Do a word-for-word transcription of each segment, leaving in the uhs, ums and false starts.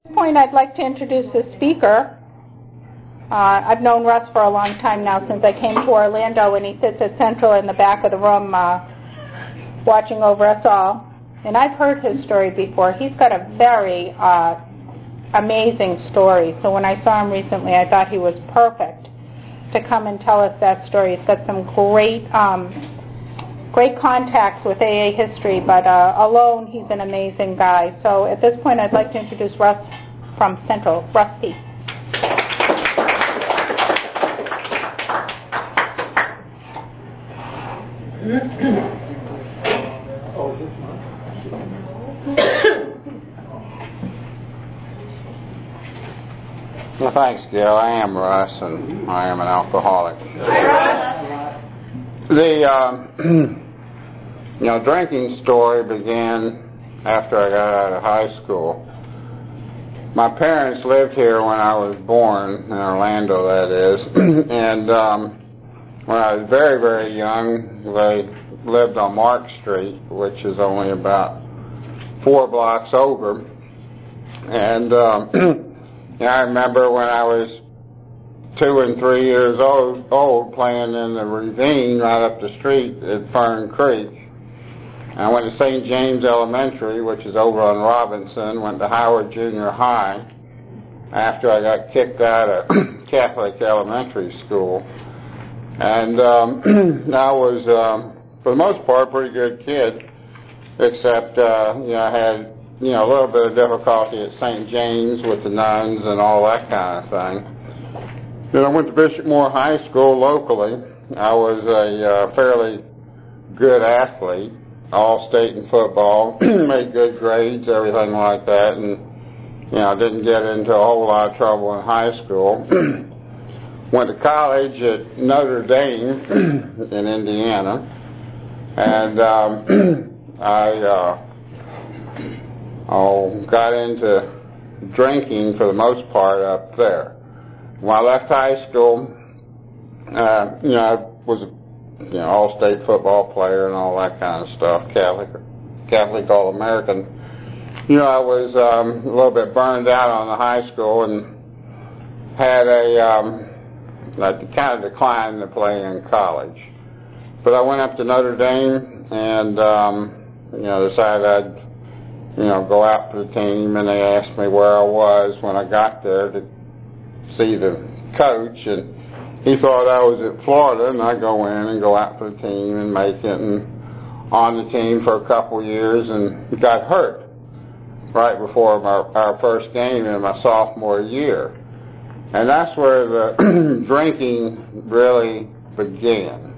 At this point, I'd like to introduce the speaker. Uh, I've known Russ for a long time now, since I came to Orlando, and he sits at Central in the back of the room uh, watching over us all. And I've heard his story before. He's got a very uh, amazing story. So when I saw him recently, I thought he was perfect to come and tell us that story. He's got some great um, great contacts with A A history, but uh, alone, he's an amazing guy. So at this point, I'd like to introduce Russ from Central. Rusty. Well, thanks, Gil. I am Russ, and I am an alcoholic. Hi, Russ. The um, you know drinking story began after I got out of high school. My parents lived here when I was born, in Orlando, that is, and um, when I was very, very young, they lived on Mark Street, which is only about four blocks over, and um, I remember when I was two and three years old, old playing in the ravine right up the street at Fern Creek. I went to Saint James Elementary, which is over on Robinson, went to Howard Junior High after I got kicked out of Catholic elementary school. And um, I was, um, for the most part, a pretty good kid, except, uh, you know, I had, you know, a little bit of difficulty at Saint James with the nuns and all that kind of thing. Then I went to Bishop Moore High School locally. I was a uh, fairly good athlete, all-state in football, made good grades, everything like that, and, you know, didn't get into a whole lot of trouble in high school. Went to college at Notre Dame in Indiana, and um, I uh, oh, got into drinking for the most part up there. When I left high school, uh, you know, I was a you know, all-state football player and all that kind of stuff, Catholic, Catholic All-American. You know, I was um, a little bit burned out on the high school and had a, um, I kind of declined to play in college. But I went up to Notre Dame and, um, you know, decided I'd, you know, go out for the team, and they asked me where I was when I got there to see the coach, and he thought I was at Florida, and I go in and go out for the team and make it, and on the team for a couple years, and got hurt right before my, our first game in my sophomore year. And that's where the drinking really began.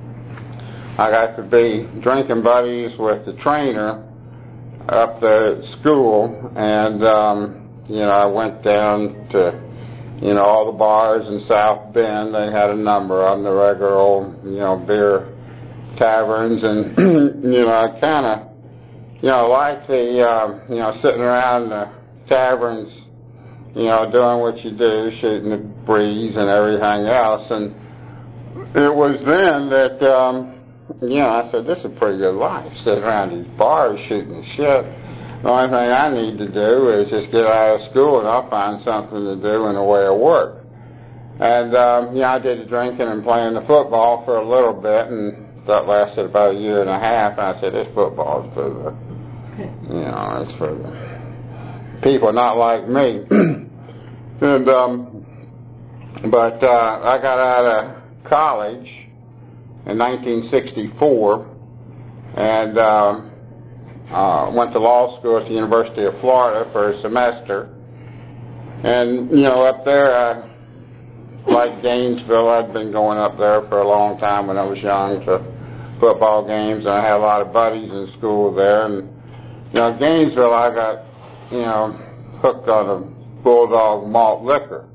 I got to be drinking buddies with the trainer up there at school, and, um, you know, I went down to You know, all the bars in South Bend, they had a number of them, the regular old, you know, beer taverns. And, you know, I kind of, you know, liked the, uh, you know, sitting around the taverns, you know, doing what you do, shooting the breeze and everything else. And it was then that, um, you know, I said, this is a pretty good life, sitting around these bars shooting the shit. The only thing I need to do is just get out of school, and I'll find something to do in the way of work. And, um, you know, I did the drinking and playing the football for a little bit, and that lasted about a year and a half. And I said, this football is for the, you know, it's for the people not like me. and, um, but uh, I got out of college in nineteen sixty-four, and um, Uh, went to law school at the University of Florida for a semester. And, you know, up there, I, like Gainesville, I'd been going up there for a long time when I was young to football games, and I had a lot of buddies in school there. And, you know, Gainesville, I got, you know, hooked on a Bulldog malt liquor.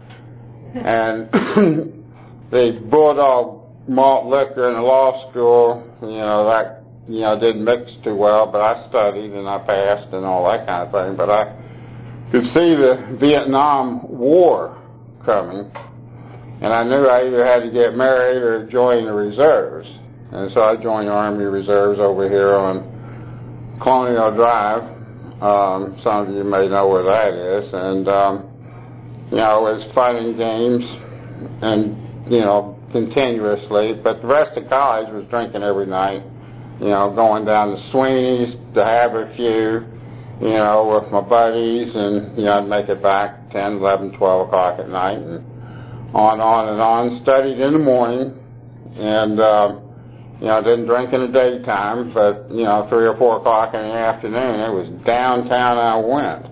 And the Bulldog malt liquor in the law school, you know, that you know, didn't mix too well, but I studied and I passed and all that kind of thing. But I could see the Vietnam War coming, and I knew I either had to get married or join the reserves. And so I joined the Army Reserves over here on Colonial Drive. Um, some of you may know where that is. And, um, you know, it was fun and games and, you know, continuously. But the rest of college was drinking every night, you know, going down to Sweeney's to have a few, you know, with my buddies. And, you know, I'd make it back ten, eleven, twelve o'clock at night and on, on and on. Studied in the morning and, um, you know, I didn't drink in the daytime, but, you know, three or four o'clock in the afternoon, it was downtown I went.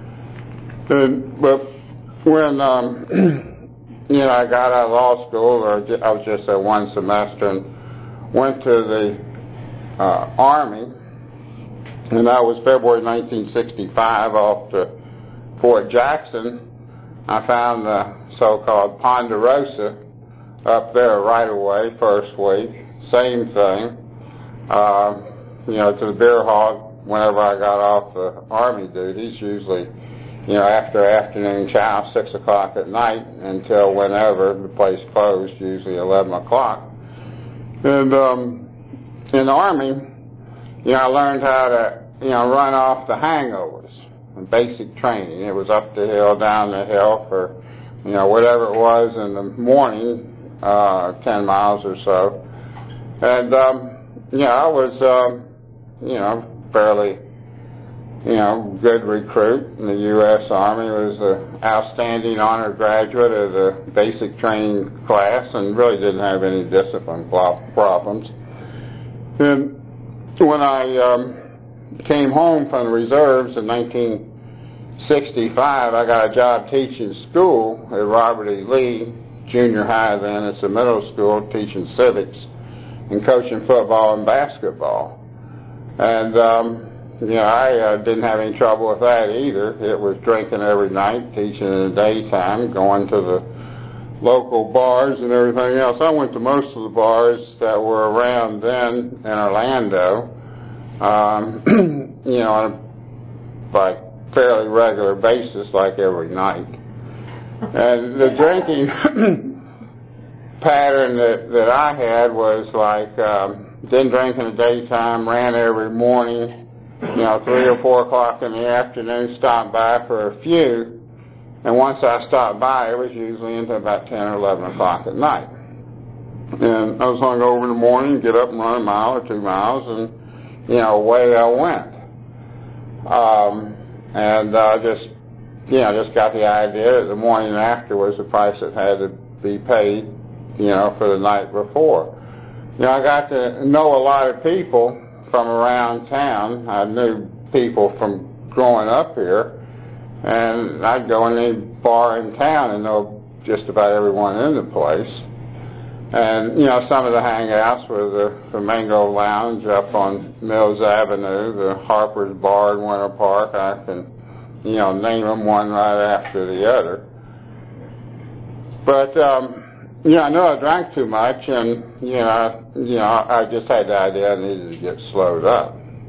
And, but when, um, you know, I got out of law school, or I was just there one semester, and went to the uh, Army, and that was February nineteen sixty-five, off to Fort Jackson. I found the so-called Ponderosa up there right away, first week. Same thing, uh, you know, to the beer hall whenever I got off the Army duties, usually, you know, after afternoon chow, six o'clock at night, until whenever the place closed, usually eleven o'clock. And um, in the Army, you know, I learned how to, you know, run off the hangovers, basic training. It was up the hill, down the hill for, you know, whatever it was in the morning, uh, ten miles or so. And, um, yeah, I was, um, you know, fairly, you know, good recruit in the U S Army. Was an outstanding honor graduate of the basic training class and really didn't have any discipline problems. And when I um, came home from the reserves in nineteen sixty-five, I got a job teaching school at Robert E. Lee, junior high then. It's a middle school, teaching civics and coaching football and basketball. And, um, you know, I uh, didn't have any trouble with that either. It was drinking every night, teaching in the daytime, going to the local bars and everything else. I went to most of the bars that were around then in Orlando, um, you know, on a like, fairly regular basis, like every night. And the drinking pattern that, that I had was like, um, didn't drink in the daytime, ran every morning, you know, three or four o'clock in the afternoon, stopped by for a few, and once I stopped by, it was usually into about ten or eleven o'clock at night. And I was hung over in the morning, get up and run a mile or two miles, and, you know, away I went. Um, and I uh, just, you know, just got the idea that the morning after was the price that had to be paid, you know, for the night before. You know, I got to know a lot of people from around town. I knew people from growing up here, and I'd go in any bar in town and know just about everyone in the place. And, you know, some of the hangouts were the Flamingo Lounge up on Mills Avenue, the Harper's Bar in Winter Park. I can, you know, name them one right after the other. But, um, you know, I know I drank too much, and, you know, I, you know, I just had the idea I needed to get slowed up.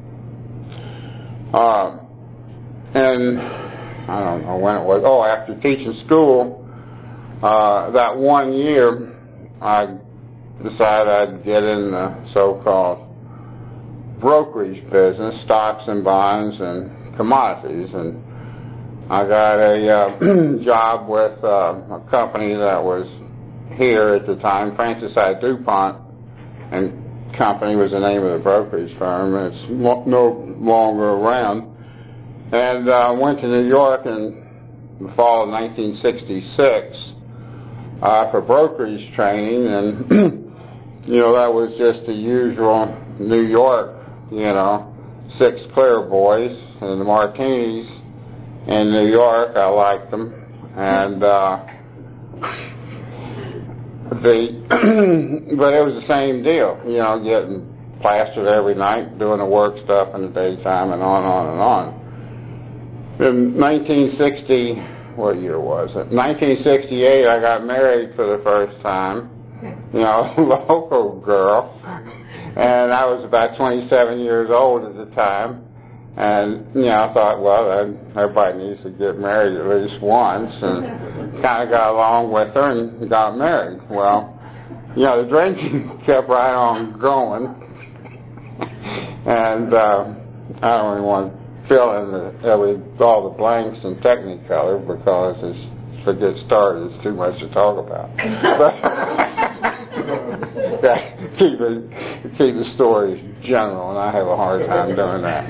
Um, and I don't know when it was. Oh, after teaching school, uh, that one year, I decided I'd get in the so-called brokerage business, stocks and bonds and commodities. And I got a uh, job with uh, a company that was here at the time, Francis I. DuPont and Company was the name of the brokerage firm. It's no longer around. And I uh, went to New York in the fall of nineteen sixty-six uh, for brokerage training, and you know, that was just the usual New York, you know, six clear boys and the martinis in New York. I liked them, and uh, the but it was the same deal, you know, getting plastered every night, doing the work stuff in the daytime, and on and on and on. In nineteen sixty, what year was it? nineteen sixty-eight, I got married for the first time, you know, local girl, and I was about twenty-seven years old at the time. And, you know, I thought, well, everybody needs to get married at least once, and kind of got along with her and got married. Well, you know, the drinking kept right on going, and uh, I don't even want to fill in the, uh, with all the blanks in Technicolor because it's, to get started, it's too much to talk about. But keep it, keep the stories general, and I have a hard time doing that.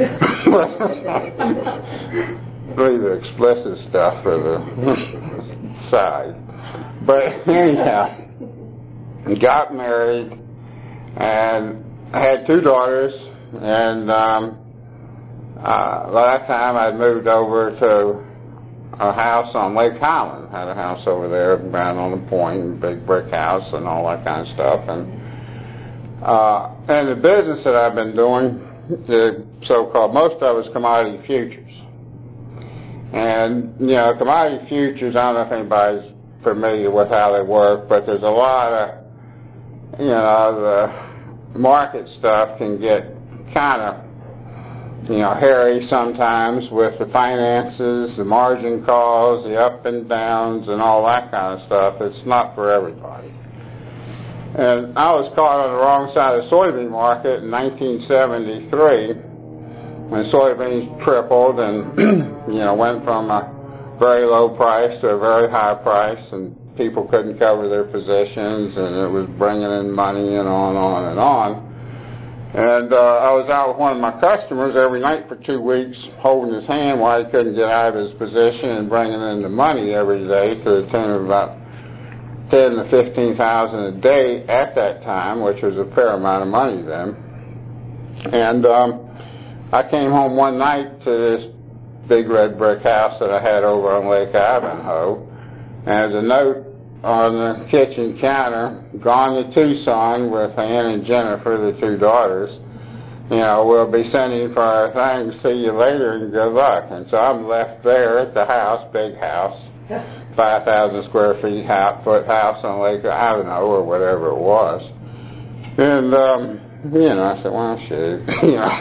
Leave the explicit stuff for the side. But anyhow, got married, and I had two daughters, and um, uh, by that time I'd moved over to a house on Lake Highland. Had a house over there, down on the point, big brick house, and all that kind of stuff. And uh, and the business that I've been doing, the so-called, most of it's commodity futures. And you know, commodity futures, I don't know if anybody's familiar with how they work, but there's a lot of, you know, the market stuff can get kind of, you know, hairy sometimes with the finances, the margin calls, the up and downs, and all that kind of stuff. It's not for everybody. And I was caught on the wrong side of the soybean market in nineteen seventy-three when soybeans tripled and, you know, went from a very low price to a very high price, and people couldn't cover their positions, and it was bringing in money and on and on and on. And uh, I was out with one of my customers every night for two weeks holding his hand while he couldn't get out of his position and bringing in the money every day to the tune of about ten to fifteen thousand a day at that time, which was a fair amount of money then. And um, I came home one night to this big red brick house that I had over on Lake Ivanhoe, and there's a note on the kitchen counter, gone to Tucson with Ann and Jennifer, the two daughters. You know, we'll be sending for our things, see you later and good luck. And so I'm left there at the house, big house, five thousand square feet house, foot house on Lake Ivanhoe or whatever it was. And, um, you know, I said, well, shoot, you know.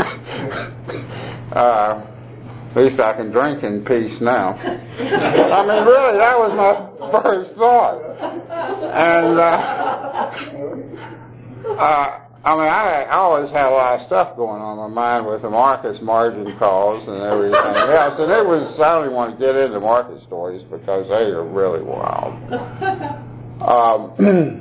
uh, At least I can drink in peace now. I mean, really, that was my first thought. And, uh, uh, I mean, I, I always had a lot of stuff going on in my mind with the markets, margin calls, and everything else. And it was, I don't even want to get into market stories because they are really wild. Um,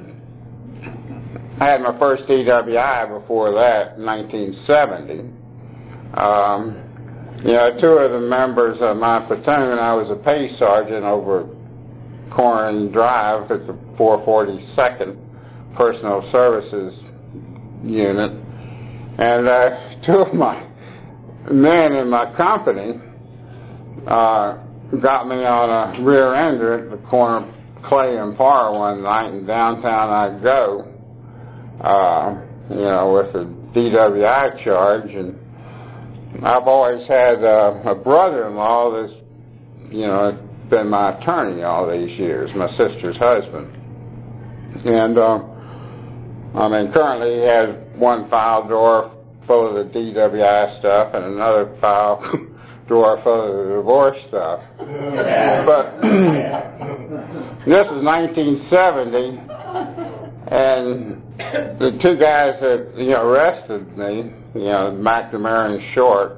I had my first D W I before that in nineteen seventy. Um, You know, two of the members of my platoon, I was a pay sergeant over Corn Drive at the four forty-second Personal Services Unit. And uh, two of my men in my company uh, got me on a rear ender at the corner of Clay and Parr one night, and downtown I go, uh, you know, with a D W I charge. And I've always had uh, a brother-in-law that's, you know, been my attorney all these years, my sister's husband. And, uh, I mean, currently he has one file drawer full of the D W I stuff and another file drawer full of the divorce stuff. But this is nineteen seventy, and the two guys that, you know, arrested me, you know, McNamara and Short,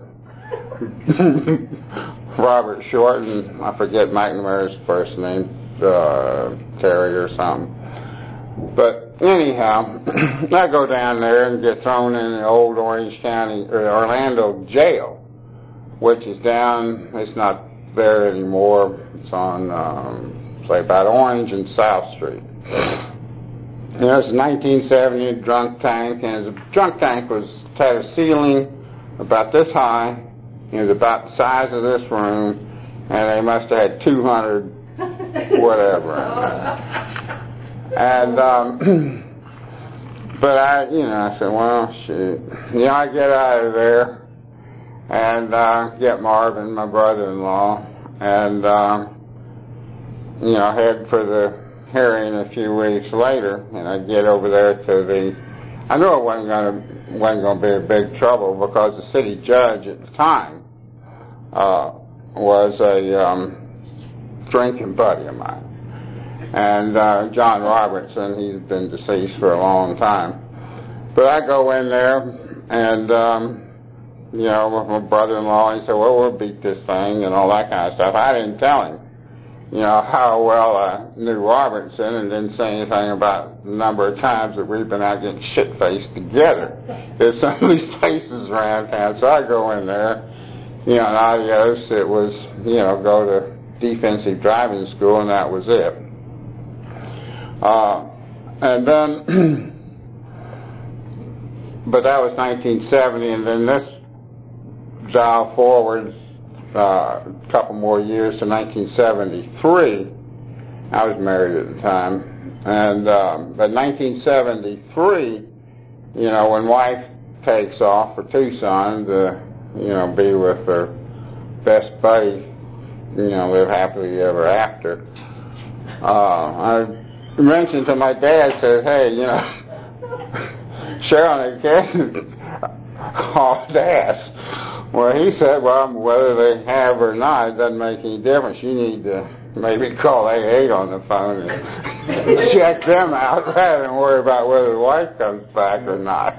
Robert Short, and I forget McNamara's first name, uh, Terry or something. But anyhow, I go down there and get thrown in the old Orange County, or Orlando jail, which is down, it's not there anymore, it's on, um, say, about Orange and South Street. You know, it's nineteen seventy, a drunk tank, and the drunk tank was had a ceiling about this high. It was about the size of this room, and they must have had two hundred whatever in there. And, um, but I, you know, I said, well, shoot. You know, I get out of there and uh, get Marvin, my brother-in-law, and, uh, you know, head for the hearing a few weeks later, and I get over there to the, I knew it wasn't going to wasn't going to be a big trouble because the city judge at the time uh, was a um, drinking buddy of mine, and uh, John Robertson. He's been deceased for a long time, but I go in there and um, you know, with my brother-in-law. He said, well, we'll beat this thing and all that kind of stuff. I didn't tell him, you know, how well I knew Robertson, and didn't say anything about the number of times that we've been out getting shit-faced together. There's some of these places around town, so I go in there, you know, and adios, it was, you know, go to defensive driving school, and that was it. Uh, and then, but that was nineteen seventy, and then this dial forward uh, a couple more years to nineteen seventy-three. I was married at the time, and um, but nineteen seventy-three, you know, when wife takes off for Tucson to, you know, be with her best buddy, you know, live happily ever after. Uh, I mentioned to my dad, said, hey, you know, Cheryl and Ken hauled ass. Well, he said, well, whether they have or not, it doesn't make any difference. You need to maybe call A eight on the phone and check them out rather than worry about whether the wife comes back or not.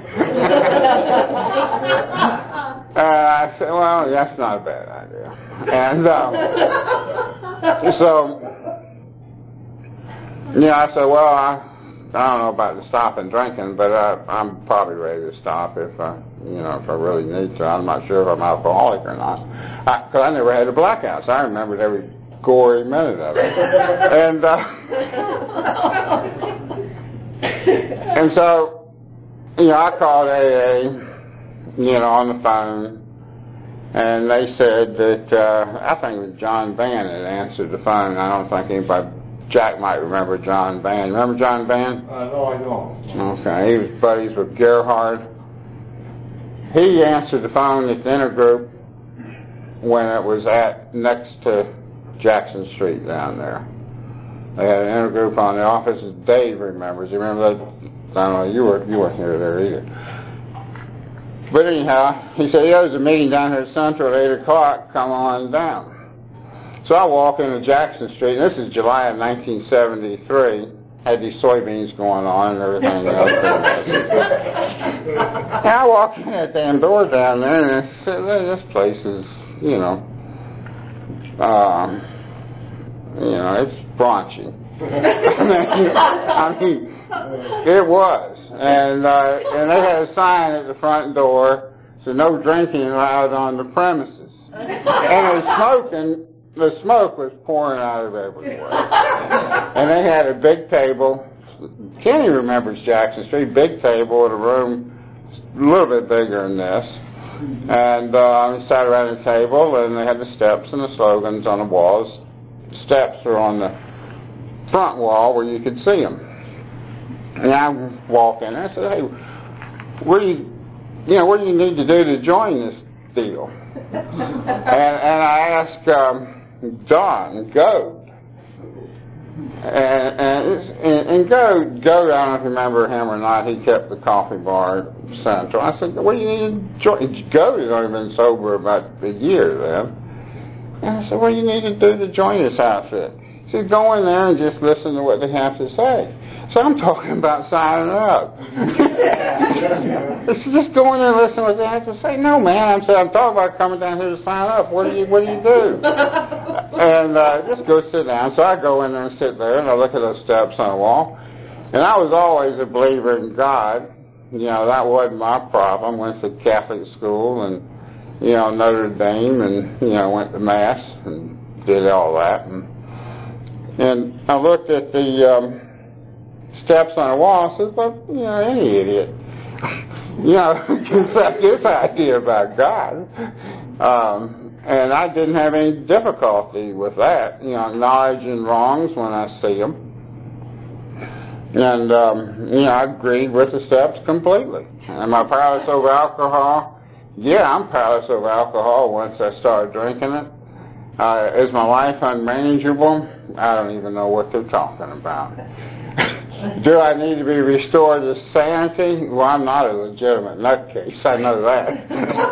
And I said, well, that's not a bad idea. And um, so, yeah, I said, well, I, I don't know about the stopping drinking, but I, I'm probably ready to stop if I, you know, if I really need to. I'm not sure if I'm alcoholic or not, because I, I never had a blackout, so I remembered every gory minute of it. And uh, and so, you know, I called A A, you know, on the phone, and they said that uh, I think it was John Van that answered the phone. I don't think anybody. Jack might remember John Van. Remember John Van? Uh, no, I don't. Okay, he was buddies with Gerhard. He answered the phone at the intergroup when it was at next to Jackson Street down there. They had an intergroup on the office. Dave remembers. You remember that? I don't know. You were you weren't here there either. But anyhow, he said, yeah, there's a meeting down here at Central at eight o'clock. Come on down. So I walk into Jackson Street, and this is July of nineteen seventy-three. Had these soybeans going on and everything else. And I walk in that damn door down there, and I said, this place is, you know, um, you know, it's raunchy. I mean, I mean, it was. And, uh, and they had a sign at the front door, said no drinking allowed on the premises. And they was smoking. The smoke was pouring out of everywhere. And they had a big table. Kenny remembers Jackson Street, big table in a room a little bit bigger than this. And uh, we sat around the table, and they had the steps and the slogans on the walls. The steps were on the front wall where you could see them. And I walk in, and I said, hey, what do you, you know, what do you need to do to join this deal? And, and I asked um, Don Goad, and, and, and Goad, Goad, I don't know if you remember him or not, he kept the coffee bar at Central. I said, what do you need to join? Goad had only been sober about a year then. And I said, what do you need to do to join this outfit? He said, go in there and just listen to what they have to say. So I'm talking about signing up. It's just go in there and listen to what they have to say. No, man, I'm saying I'm talking about coming down here to sign up. What do you What do you do? And uh, just go sit down. So I go in there and sit there, and I look at those steps on the wall. And I was always a believer in God. You know, that wasn't my problem. Went to Catholic school and, you know, Notre Dame, and, you know, went to Mass and did all that. And, and I looked at the um, steps on the wall and said, well, you know, any idiot, you know, can have this idea about God. Um, and I didn't have any difficulty with that, you know, acknowledging wrongs when I see them. And, um, you know, I agreed with the steps completely. Am I powerless over alcohol? Yeah, I'm powerless over alcohol once I started drinking it. Uh, is my life unmanageable? I don't even know what they're talking about. Do I need to be restored to sanity? Well, I'm not a legitimate nutcase. I know that.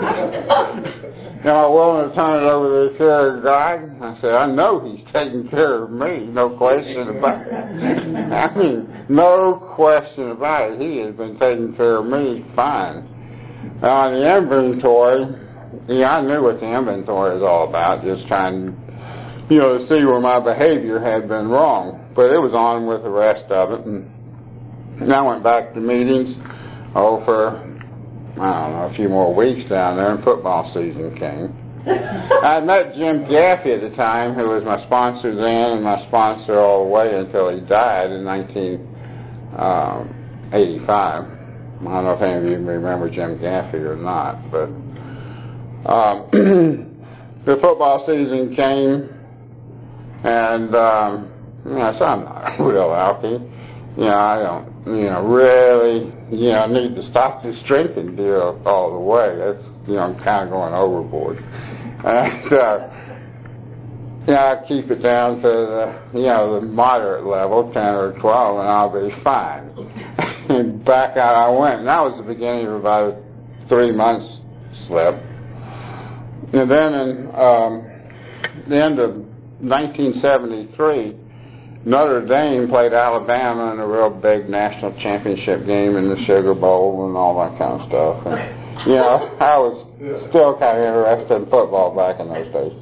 Am I willing to turn it over to the care of God? I said, I know He's taking care of me. No question about it. I mean, no question about it. He has been taking care of me fine. On the inventory, yeah, I knew what the inventory was all about, just trying, you know, to see where my behavior had been wrong. But it was on with the rest of it, and, and I went back to meetings, oh, for, I don't know, a few more weeks down there, and football season came. I met Jim Gaffey at the time, who was my sponsor then and my sponsor all the way until he died in nineteen eighty-five. I don't know if any of you remember Jim Gaffey or not, but um, the football season came, and um, you know, so I'm not a real alky. You know, I don't, you know, really, you know, need to stop this drinking deal all the way. That's, you know, I'm kind of going overboard. And, uh, yeah, I keep it down to the, you know, the moderate level, ten or twelve, and I'll be fine. And back out I went. And that was the beginning of about a three months slip. And then in um, the end of nineteen seventy-three, Notre Dame played Alabama in a real big national championship game in the Sugar Bowl and all that kind of stuff. And, you know, I was still kind of interested in football back in those days.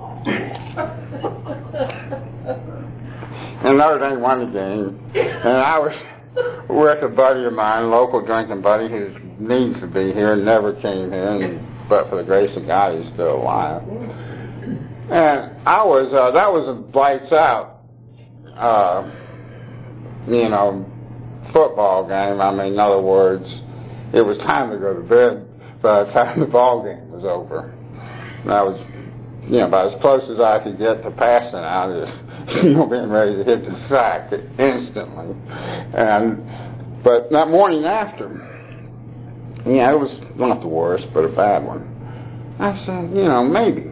And Notre Dame won the game. And I was with a buddy of mine, a local drinking buddy who needs to be here, never came here, and, but for the grace of God, he's still alive. And I was, uh, that was a lights out. Uh, you know, football game. I mean, in other words, it was time to go to bed by the time the ball game was over. And I was, you know, about as close as I could get to passing out, is, you know, being ready to hit the sack instantly. And but that morning after, yeah, it was not the worst, but a bad one. I said, you know, maybe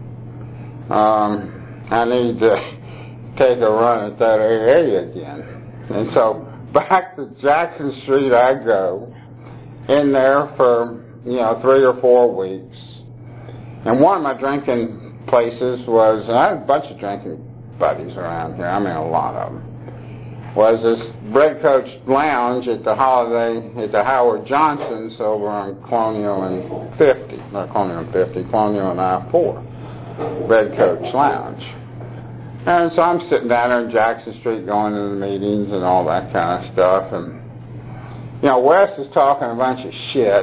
um, I need to take a run at that A A again. And so back to Jackson Street I go, in there for, you know, three or four weeks. And one of my drinking places was, and I had a bunch of drinking buddies around here, I mean a lot of them, was this Redcoach Lounge at the Holiday, at the Howard Johnson's over on Colonial and fifty, not Colonial and fifty, Colonial and I four, Redcoach Lounge. And so I'm sitting down there in Jackson Street going to the meetings and all that kind of stuff. And, you know, Wes is talking a bunch of shit.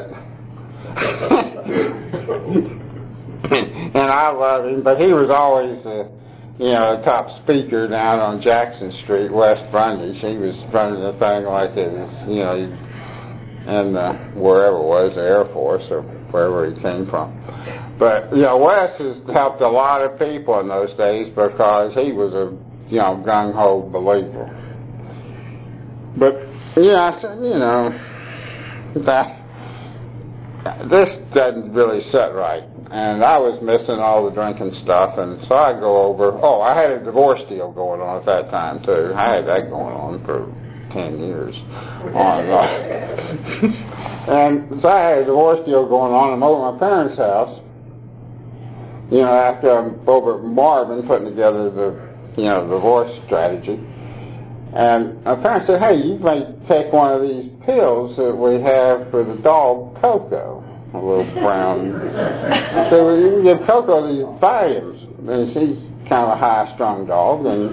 And I love him, but he was always, a, you know, a top speaker down on Jackson Street, West Brundage. He was running the thing like it was, you know, in the, wherever it was, the Air Force or wherever he came from. But, you know, Wes has helped a lot of people in those days because he was a, you know, gung-ho believer. But, yeah, I said, you know, that, this doesn't really sit right. And I was missing all the drinking stuff, and so I go over, oh, I had a divorce deal going on at that time, too. I had that going on for ten years. On, uh, and so I had a divorce deal going on. I'm over at my parents' house. You know, after I'm over at Marvin putting together the, you know, divorce strategy. And my parents said, hey, you may take one of these pills that we have for the dog, Coco, a little brown. So you can give Coco these Valiums. And she's kind of a high-strung dog. And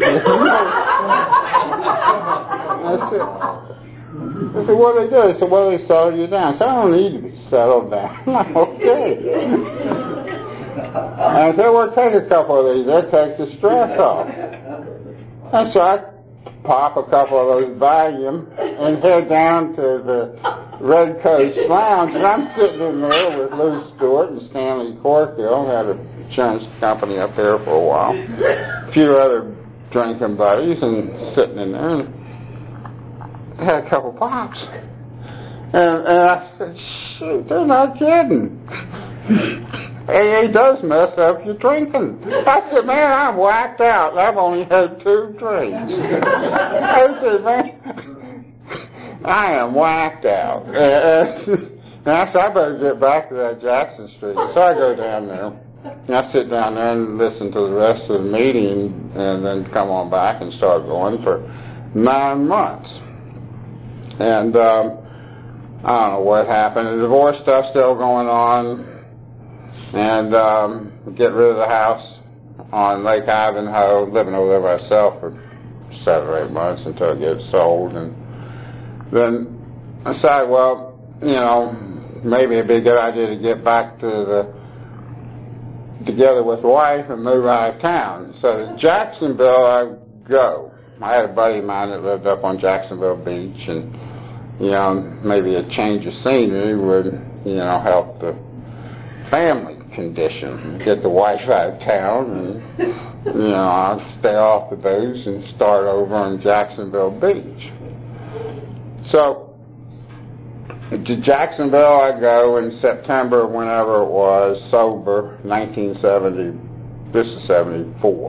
I said, I said, what do they do? They said, well, they settle you down. I said, I don't need to be settled down. I'm okay. And I said, well, take a couple of these. That takes the stress off. And so I pop a couple of those Valium and head down to the Redcoach Lounge. And I'm sitting in there with Lou Stewart and Stanley Corkill, had an insurance company up there for a while, a few other drinking buddies, and sitting in there. And I had a couple pops. And, and I said, shoot, they're not kidding. A A does mess up your drinking. I said, man, I'm whacked out. I've only had two drinks. I said, man, I am whacked out. And I said, I better get back to that Jackson Street. So I go down there. And I sit down there and listen to the rest of the meeting and then come on back and start going for nine months. And um, I don't know what happened. The divorce stuff still going on. and um, get rid of the house on Lake Ivanhoe, living over there myself for seven or eight months until it gets sold. And then I decided, well, you know, maybe it'd be a good idea to get back to the together with the wife and move out of town. So to Jacksonville I go. I had a buddy of mine that lived up on Jacksonville Beach, and you know, maybe a change of scenery would, you know, help the family condition. Get the wife out of town, and you know, I'll stay off the booze and start over on Jacksonville Beach. So to Jacksonville I go in September, whenever it was, sober, nineteen seventy. This is seventy-four,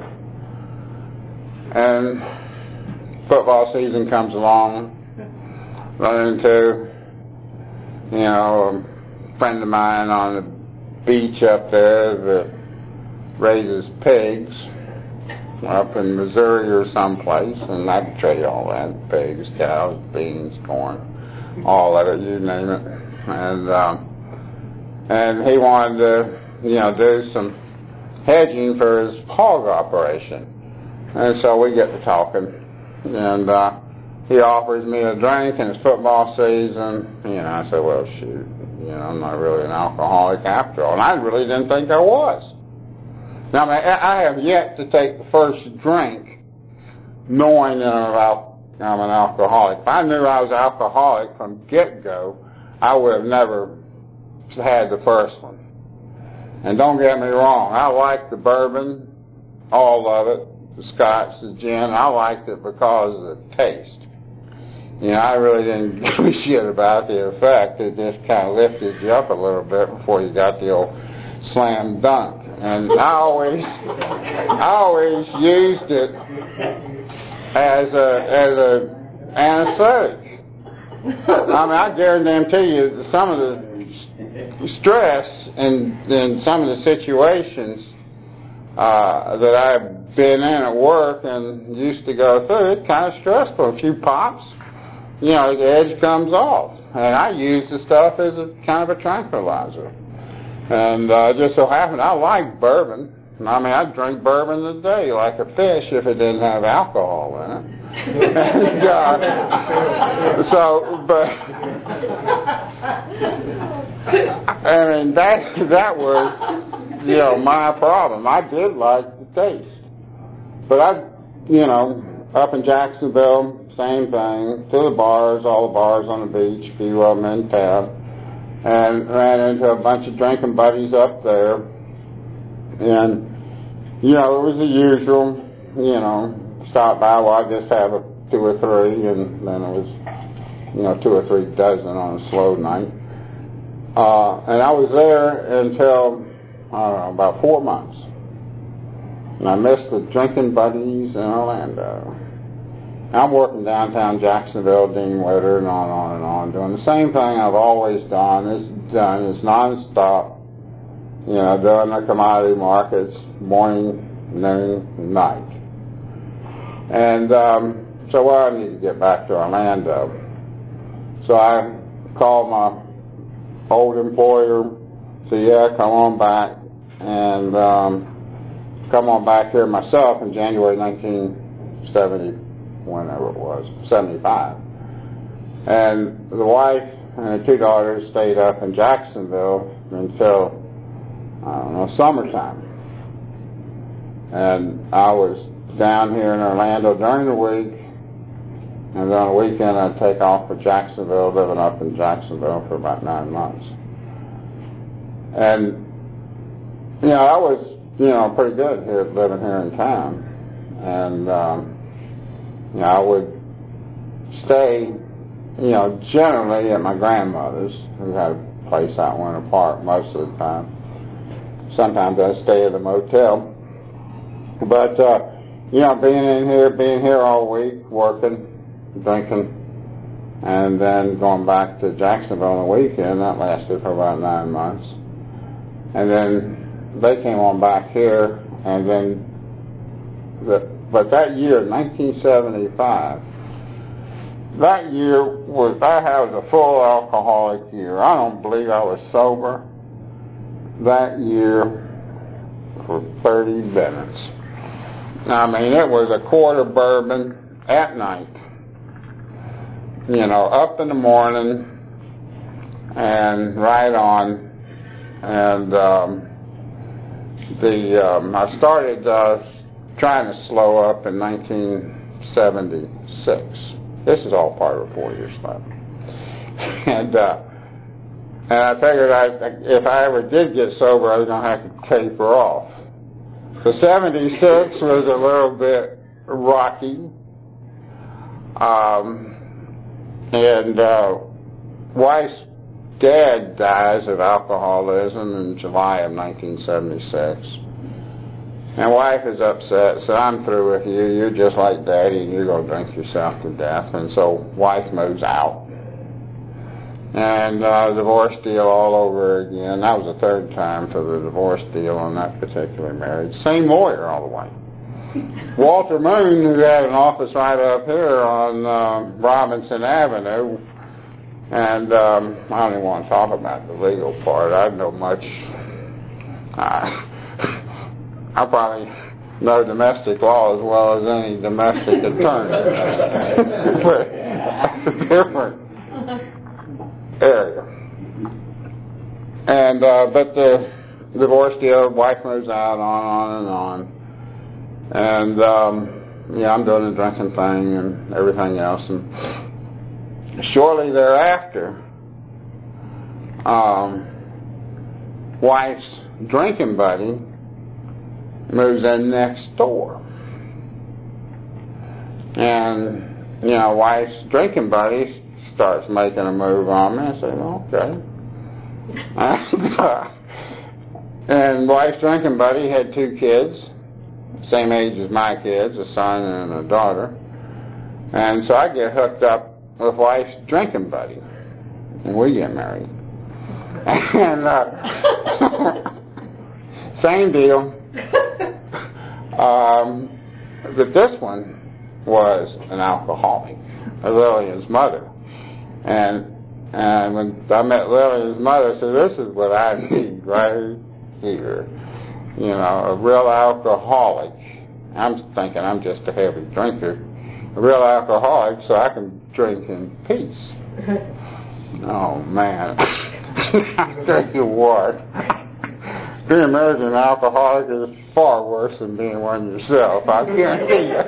and football season comes along. Run into, you know, a friend of mine on the beach up there that raises pigs up in Missouri or someplace, and I can trade all that: pigs, cows, beans, corn, all of it, you name it. And um, and he wanted to, you know, do some hedging for his hog operation, and so we get to talking, and uh, he offers me a drink in his football season. You know, I said, well, shoot, you know, I'm not really an alcoholic after all. And I really didn't think I was. Now, I, mean, I have yet to take the first drink knowing that I'm an alcoholic. If I knew I was alcoholic from get-go, I would have never had the first one. And don't get me wrong, I like the bourbon, all of it, the scotch, the gin. I liked it because of the taste. You know, I really didn't give a shit about the effect. It just kind of lifted you up a little bit before you got the old slam dunk. And I always, I always used it as a as a anesthetic. I mean, I guarantee you that some of the stress and in some of the situations uh, that I've been in at work and used to go through, it's kind of stressful. A few pops, you know, the edge comes off. And I use the stuff as a kind of a tranquilizer. And uh, just so happened, I like bourbon. I mean, I'd drink bourbon a day like a fish if it didn't have alcohol in it. and, uh, so, but, I mean, that, that was, you know, my problem. I did like the taste. But I, you know, up in Jacksonville, same thing, to the bars, all the bars on the beach, a few of them in town, and ran into a bunch of drinking buddies up there. And, you know, it was the usual, you know, stop by, well, I just have a two or three, and then it was, you know, two or three dozen on a slow night. Uh, and I was there until, I don't know, about four months. And I missed the drinking buddies in Orlando. I'm working downtown Jacksonville, Dean Witter, and on and on and on, doing the same thing I've always done. It's done. It's nonstop. You know, doing the commodity markets, morning, noon, night. And um, so, well, I need to get back to Orlando. So I called my old employer, said, yeah, come on back, and um, come on back here myself in January nineteen seventy. Whenever it was, seventy-five. And the wife and the two daughters stayed up in Jacksonville until, I don't know, summertime. And I was down here in Orlando during the week, and then on the weekend I'd take off for Jacksonville, living up in Jacksonville for about nine months. And, you know, I was, you know, pretty good here, living here in town. And, um, You know, I would stay, you know, generally at my grandmother's, who had a place out Winter Park most of the time. Sometimes I'd stay at a motel. But, uh, you know, being in here, being here all week, working, drinking, and then going back to Jacksonville on the weekend, that lasted for about nine months. And then they came on back here, and then the But that year, nineteen seventy-five, that year was, I was a full alcoholic year. I don't believe I was sober that year for thirty minutes. I mean, it was a quart of bourbon at night, you know, up in the morning and right on. And um, the um, I started uh, trying to slow up in nineteen seventy-six. This is all part of a four-year slap. and uh, and I figured I, if I ever did get sober, I was going to have to taper off. So seventy-six was a little bit rocky. Um, and uh, wife's dad dies of alcoholism in July of nineteen seventy-six. And wife is upset, so I'm through with you. You're just like Daddy, and you're going to drink yourself to death. And so wife moves out. And uh, divorce deal all over again. That was the third time for the divorce deal on that particular marriage. Same lawyer all the way. Walter Moon, who had an office right up here on uh, Robinson Avenue, and um, I don't even want to talk about the legal part. I know much. Uh, I probably know domestic law as well as any domestic attorney. But that's a different area. And uh, but the divorce deal, wife moves out, on, on and on. And um, yeah, I'm doing the drinking thing and everything else. And shortly thereafter, um, wife's drinking buddy moves in next door. And, you know, wife's drinking buddy starts making a move on me. I say, okay. And wife's drinking buddy had two kids, same age as my kids, a son and a daughter. And so I get hooked up with wife's drinking buddy, and we get married. And uh, same deal. Um, but this one was an alcoholic, Lillian's mother. And and when I met Lillian's mother, I said, this is what I need right here. You know, a real alcoholic. I'm thinking I'm just a heavy drinker. A real alcoholic so I can drink in peace. Oh, man. I tell you what. Being married to an alcoholic is far worse than being one yourself. I guarantee you.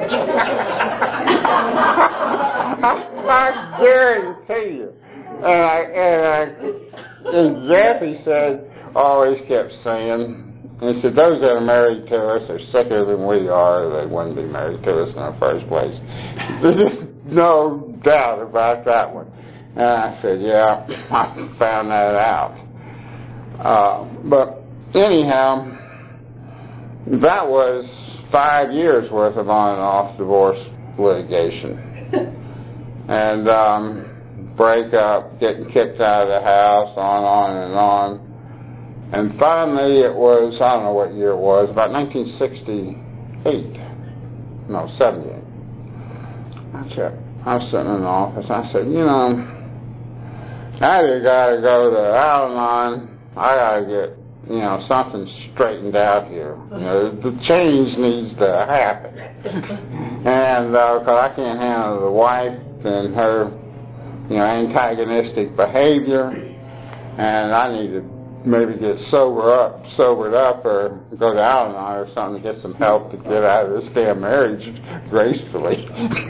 I guarantee you. And I, and I, and Jeffy said, always kept saying, and he said, those that are married to us are sicker than we are. They wouldn't be married to us in the first place. There's no doubt about that one. And I said, yeah, I found that out. Uh, but anyhow, that was five years worth of on and off divorce litigation. And um, break up, getting kicked out of the house, on, on, and on. And finally it was, I don't know what year it was, about nineteen sixty-eight. No, seventy-eight. I said, I was sitting in the office. I said, you know, I either got to go to Al-Anon, I got to get, you know, something straightened out here. You know, the change needs to happen. And because uh, I can't handle the wife and her, you know, antagonistic behavior, and I need to maybe get sober up, sobered up, or go to Al-Anon or something to get some help to get out of this damn marriage gracefully.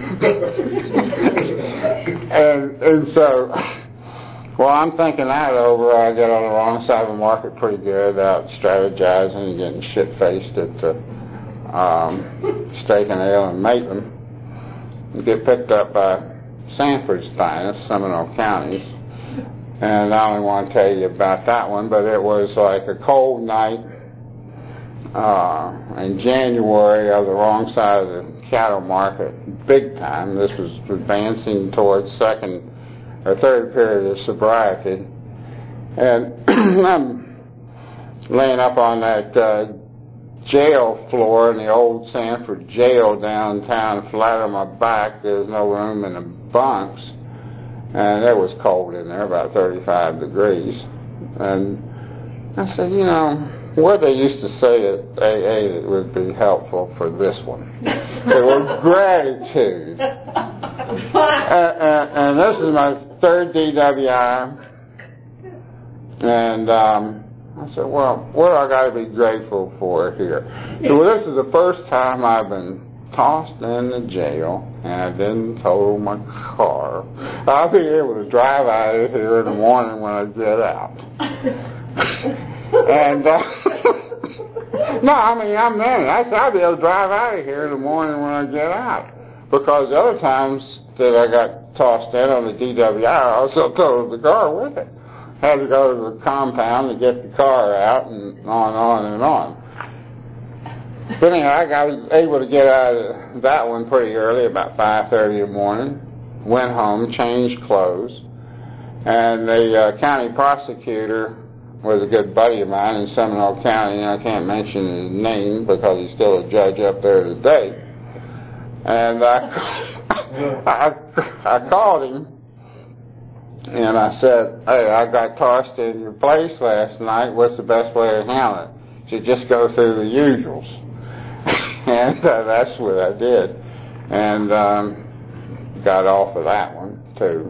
and and so, well, I'm thinking that over. I get on the wrong side of the market pretty good, out strategizing and getting shit-faced at the um, Steak and Ale in Maitland. And get picked up by Sanford's finest, Seminole County's. And I only want to tell you about that one, but it was like a cold night uh, in January. I was the wrong side of the cattle market, big time. This was advancing towards second or third period of sobriety. And I'm laying up on that uh, jail floor in the old Sanford jail downtown, flat on my back. There was no room in the bunks. And it was cold in there, about thirty-five degrees. And I said, you know, what they used to say at A A that would be helpful for this one. They were gratitude. and, and, and this is my third D W I. And um, I said, well, what do I got to be grateful for here? So well, this is the first time I've been tossed into jail, and I didn't total my car. I'll be able to drive out of here in the morning when I get out. and uh, no, I mean, I'm there. I said, I'll be able to drive out of here in the morning when I get out. Because the other times that I got tossed in on the D W I, I also totaled the car with it. Had to go to the compound to get the car out, and on and on and on. But anyway, I was able to get out of that one pretty early, about five thirty in the morning. Went home, changed clothes, and the uh, county prosecutor was a good buddy of mine in Seminole County, and I can't mention his name because he's still a judge up there today. And I, I, I called him, and I said, hey, I got tossed in your place last night. What's the best way to handle it? He said, just go through the usuals. And uh, that's what I did. And um, got off of that one, too.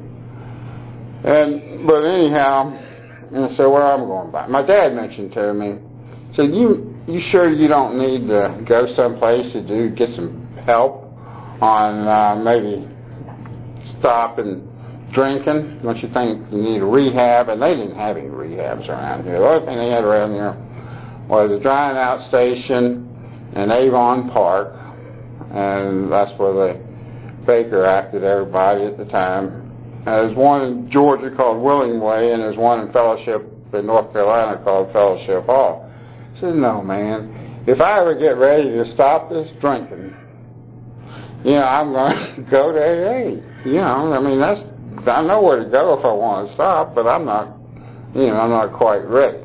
And But anyhow, I said, where I'm going by. My dad mentioned to me, said, you you sure you don't need to go someplace to do get some help on uh, maybe stopping drinking? Don't you think you need a rehab? And they didn't have any rehabs around here. The only thing they had around here was a drying out station in Avon Park, and that's where they Baker acted everybody at the time. There's one in Georgia called Willing Way, and there's one in Fellowship in North Carolina called Fellowship Hall. I said, no, man, if I ever get ready to stop this drinking, you know, I'm going to go to A A. You know, I mean, that's, I know where to go if I want to stop, but I'm not, you know, I'm not quite ready.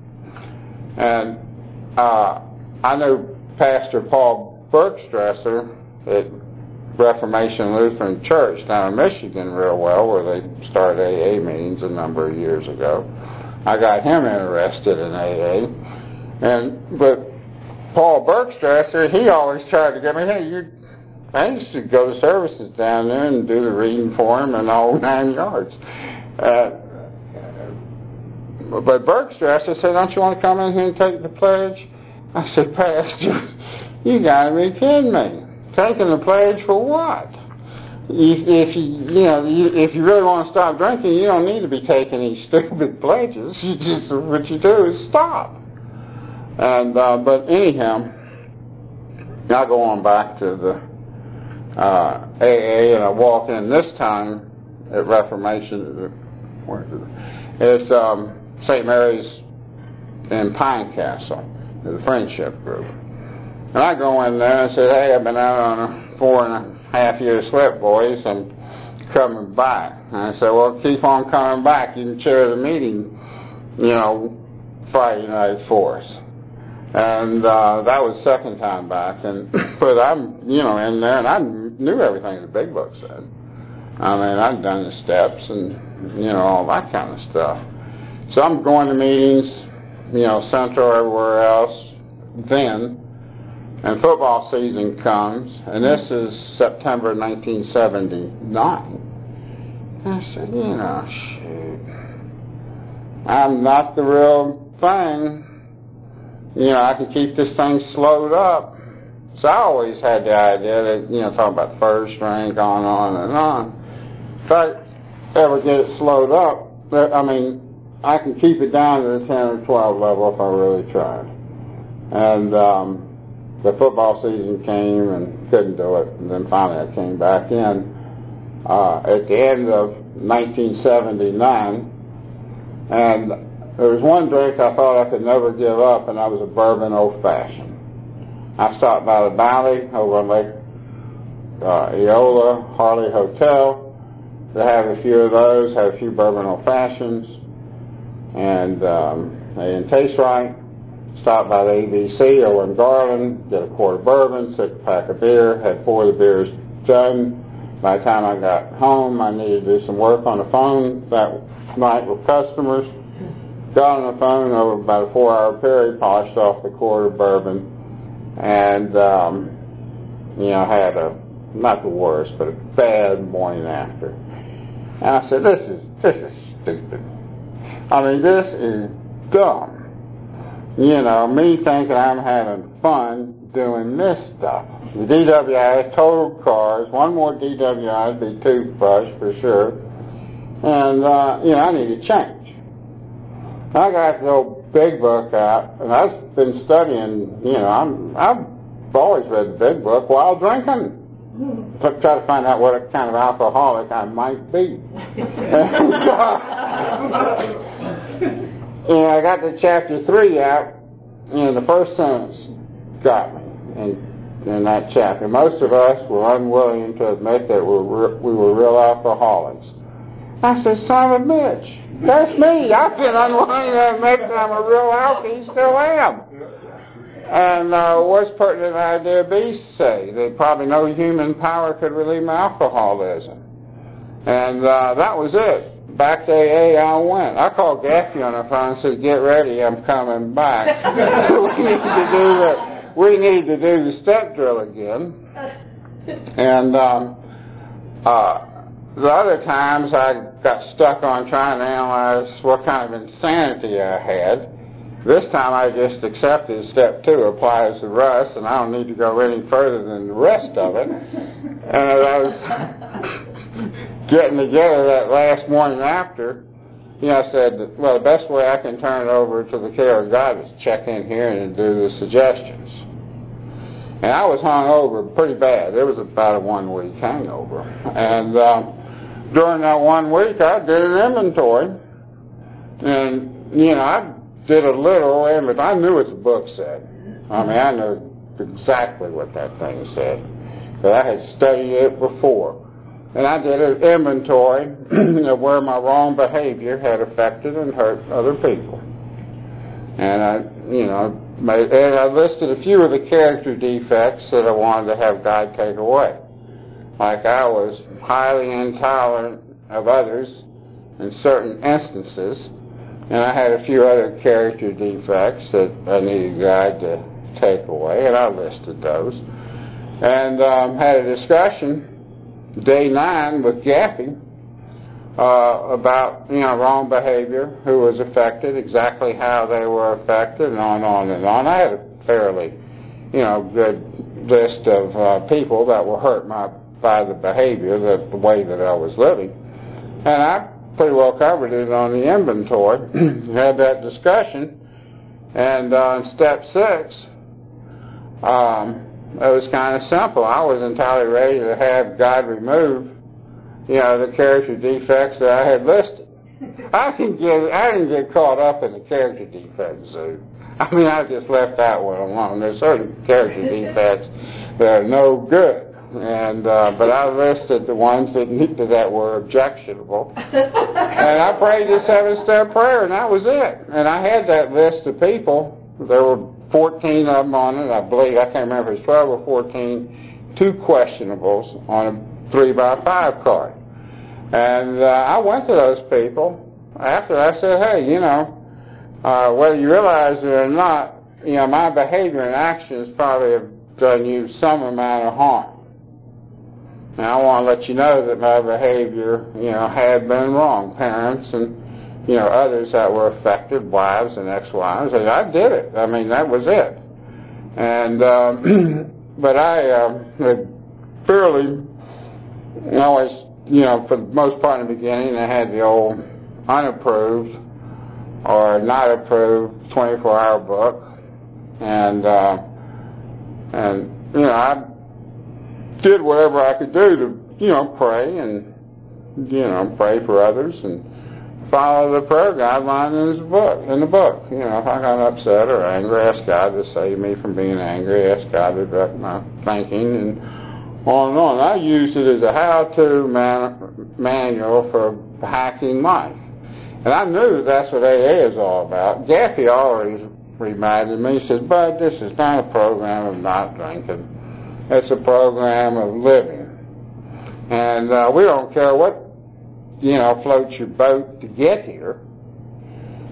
And uh, I know Pastor Paul Bergstresser at Reformation Lutheran Church down in Michigan real well, where they started A A meetings a number of years ago. I got him interested in A A. And, but Paul Bergstresser, he always tried to get me, hey, you, I used to go to services down there and do the reading for him and all nine yards. Uh, but Bergstresser said, don't you want to come in here and take the pledge? I said, Pastor, you got to be kidding me. Taking the pledge for what? If you, you know, if you really want to stop drinking, you don't need to be taking these stupid pledges. You just, what you do is stop. And uh, but anyhow, I go on back to the uh, A A, and I walk in this time at Reformation. Where is it? It's um, Saint Mary's in Pine Castle, the Friendship Group. And I go in there and say, hey, I've been out on a four and a half year slip, boys. I'm coming back. And I said, well, keep on coming back. You can chair the meeting, you know, Friday night for us. And uh, that was the second time back. And but I'm, you know, in there, and I knew everything the big book said. I mean, I'd done the steps and, you know, all that kind of stuff. So I'm going to meetings, you know, Central, everywhere else, then. And football season comes, and this is September nineteen seventy-nine. I said, you know, shoot, I'm not the real thing. You know, I can keep this thing slowed up. So I always had the idea that, you know, talking about first rank, on, on, and on. If I ever get it slowed up, I mean, I can keep it down to the ten or twelve level if I really tried. And, um, the football season came and couldn't do it, and then finally I came back in uh, at the end of nineteen seventy-nine, and there was one drink I thought I could never give up, and that was a bourbon old-fashioned. I stopped by the Bounty over on Lake uh, Eola, Harley Hotel. They have a few of those, had a few bourbon old-fashions, and um, they didn't taste right. Stopped by the A B C over in Garland, did a quart of bourbon, six pack of beer, had four of the beers done. By the time I got home, I needed to do some work on the phone that night with customers. got on the phone over about a four-hour period, polished off the quarter bourbon, and, um, you know, had a, not the worst, but a bad morning after. And I said, this is, this is stupid. I mean, this is dumb. You know, me thinking I'm having fun doing this stuff. The D W I S totaled cars. One more D W I would be toothbrush for sure. And, uh, you know, I need to change. I got the old big book out, and I've been studying, you know, I'm, I've always read the big book while drinking. To try to find out what kind of alcoholic I might be. And, uh, you know, I got the chapter three out, and the first sentence got me in, in that chapter. Most of us were unwilling to admit that we were, we were real alcoholics. I said, son of a bitch, that's me. I've been unwilling to admit that I'm a real alkie, still am. And uh, what's pertinent idea B say? That probably no human power could relieve my alcoholism. And uh, that was it. Back to A A I went. I called Gaffney on the phone and said, get ready, I'm coming back. we need to do the, we need to do the step drill again. And um, uh, the other times I got stuck on trying to analyze what kind of insanity I had. This time I just accepted step two applies to Russ, and I don't need to go any further than the rest of it. And as I was getting together that last morning after, you know, I said, well, the best way I can turn it over to the care of God is check in here and do the suggestions. And I was hung over pretty bad. There was about a one-week hangover. And um, during that one week, I did an inventory. And, you know, I did a little, but I knew what the book said. I mean, I knew exactly what that thing said. But I had studied it before. And I did an inventory of where my wrong behavior had affected and hurt other people. And I, you know, made, and I listed a few of the character defects that I wanted to have God take away. Like I was highly intolerant of others in certain instances. And I had a few other character defects that I needed God to take away, and I listed those. And um, had a discussion, day nine, with Gaffney uh, about, you know, wrong behavior, who was affected, exactly how they were affected, and on and on and on. I had a fairly, you know, good list of uh, people that were hurt my, by the behavior, the, the way that I was living. And I pretty well covered it on the inventory, had that discussion, and uh, in step six, um, it was kind of simple. I was entirely ready to have God remove, you know, the character defects that I had listed. I didn't get, I didn't get caught up in the character defect zoo. I mean, I just left that one alone. There's certain character defects that are no good. And uh, but I listed the ones that that were objectionable, and I prayed the seven-step prayer, and that was it. And I had that list of people. There were fourteen of them on it, I believe. I can't remember if it was twelve or fourteen. Two questionables on a three by five card. And uh, I went to those people after. I said, hey, you know, uh, whether you realize it or not, you know, my behavior and actions probably have done you some amount of harm. And I want to let you know that my behavior, you know, had been wrong. Parents and, you know, others that were affected, wives and ex-wives, and I did it. I mean, that was it. And, um, but I uh, had fairly, always, you know, for the most part in the beginning, I had the old unapproved or not approved twenty-four hour book. And, uh, and, you know, I did whatever I could do to, you know, pray and, you know, pray for others and follow the prayer guideline in the book. In the book, you know, if I got upset or angry, ask God to save me from being angry. Ask God to direct my thinking, and on and on. I used it as a how-to man, manual for hacking life, and I knew that that's what A A is all about. Gaffney always reminded me. He said, "Bud, this is not a program of not drinking. It's a program of living. And uh, we don't care what, you know, floats your boat to get here.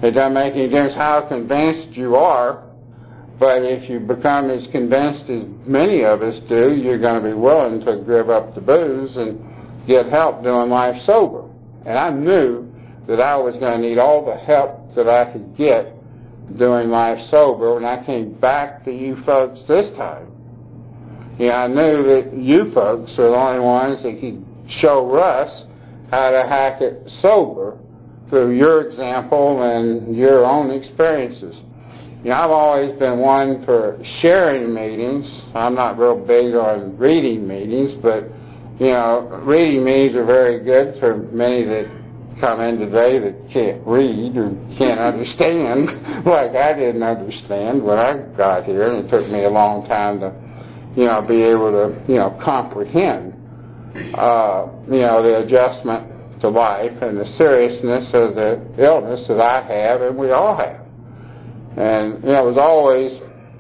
It doesn't make any difference how convinced you are, but if you become as convinced as many of us do, you're going to be willing to give up the booze and get help doing life sober. And I knew that I was going to need all the help that I could get doing life sober when I came back to you folks this time. Yeah, I knew that you folks are the only ones that could show Russ how to hack it sober through your example and your own experiences. You know, I've always been one for sharing meetings. I'm not real big on reading meetings, but, you know, reading meetings are very good for many that come in today that can't read or can't understand, like I didn't understand when I got here, and it took me a long time to, you know, be able to, you know, comprehend, uh, you know, the adjustment to life and the seriousness of the illness that I have and we all have. And, you know, it was always,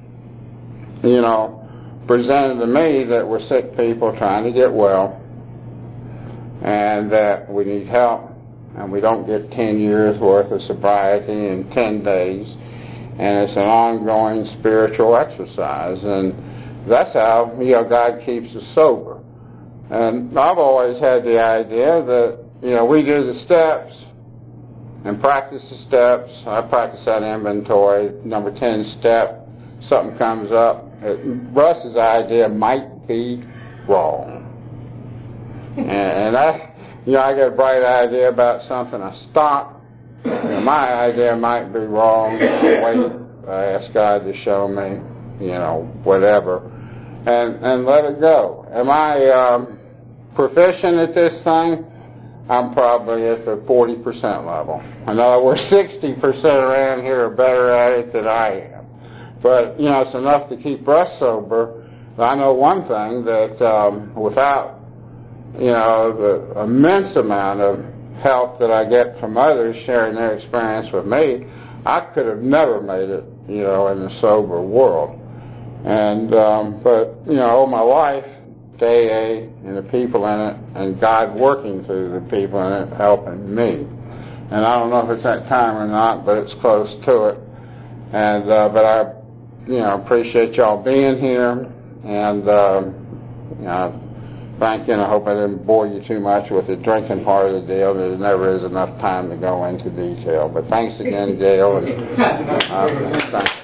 you know, presented to me that we're sick people trying to get well and that we need help and we don't get ten years worth of sobriety in ten days. And it's an ongoing spiritual exercise. And that's how, you know, God keeps us sober. And I've always had the idea that, you know, we do the steps and practice the steps. I practice that inventory. Number ten step, something comes up. It, Russ's idea might be wrong. And, and I, you know, I get a bright idea about something. I stop. You know, my idea might be wrong. Wait. I ask God to show me, you know, whatever, and and let it go. Am I um, proficient at this thing? I'm probably at the forty percent level. In other words, sixty percent around here are better at it than I am. But, you know, it's enough to keep Russ sober. I know one thing, that um, without, you know, the immense amount of help that I get from others sharing their experience with me, I could have never made it, you know, in the sober world. And, um, but, you know, all my life, A A and the people in it, and God working through the people in it, helping me. And I don't know if it's that time or not, but it's close to it. And uh, but I, you know, appreciate y'all being here, and um, you know, thank you. And I hope I didn't bore you too much with the drinking part of the deal. There never is enough time to go into detail. But thanks again, Gail, and uh, thanks.